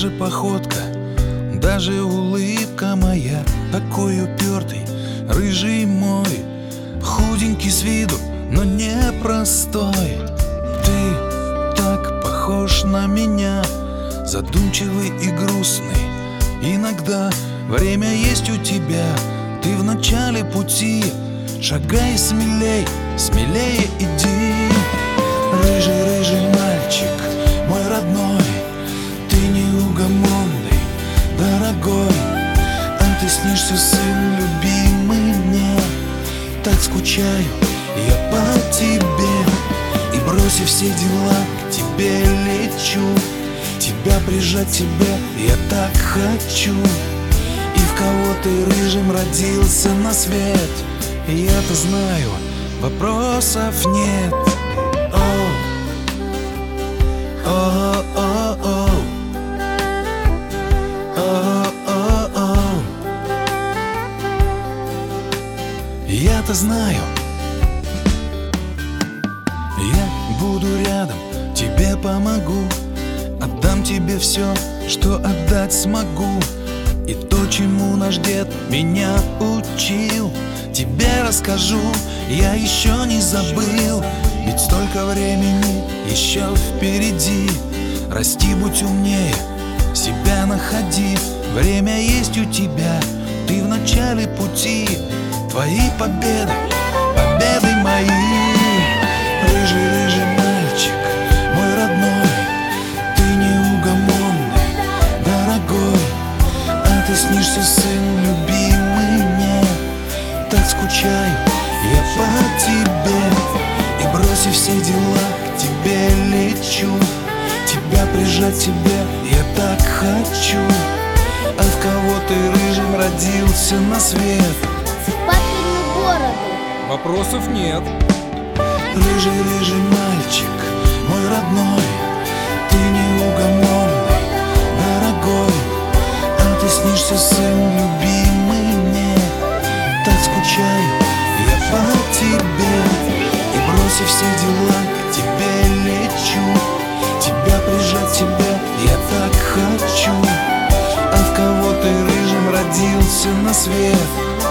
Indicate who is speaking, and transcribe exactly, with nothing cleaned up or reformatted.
Speaker 1: Даже походка, даже улыбка моя. Такой упертый, рыжий мой, худенький с виду, но непростой. Ты так похож на меня, задумчивый и грустный. Иногда время есть у тебя, ты в начале пути. Шагай смелей, смелее иди. Рыжий, рыжий мальчик, мой родной, ты неугомонный, дорогой. А ты снишься, сын любимый мне. Так скучаю я по тебе, и бросив все дела, к тебе лечу. Тебя прижать к себе я так хочу. И в кого ты рыжим родился на свет, я-то знаю, вопросов нет. О, о, о, о, о, о, о. Я-то знаю, я буду рядом, тебе помогу. Отдам тебе все, что отдать смогу. И то, чему наш дед меня учил, тебе расскажу, я еще не забыл. Ведь столько времени еще впереди. Расти, будь умнее, себя находи. Время есть у тебя, ты в начале пути. Твои победы, победы мои. Рыжий, рыжий мальчик, мой родной, ты неугомонный, дорогой. А ты снишься, сын любимый мне. Так скучаю я по тебе, и бросив все дела, к тебе лечу. Тебя прижать к себе я так хочу. А в кого ты рыжим родился на свет?
Speaker 2: Папину бороду.
Speaker 3: Вопросов нет.
Speaker 1: Рыжий, рыжий мальчик, мой родной, ты неугомонный, дорогой. А ты снишься, сын любимый мне. Так скучаю я по тебе, и бросив все дела, к тебе лечу. Тебя прижать к себе я так хочу. А в кого ты рыжим родился на свет?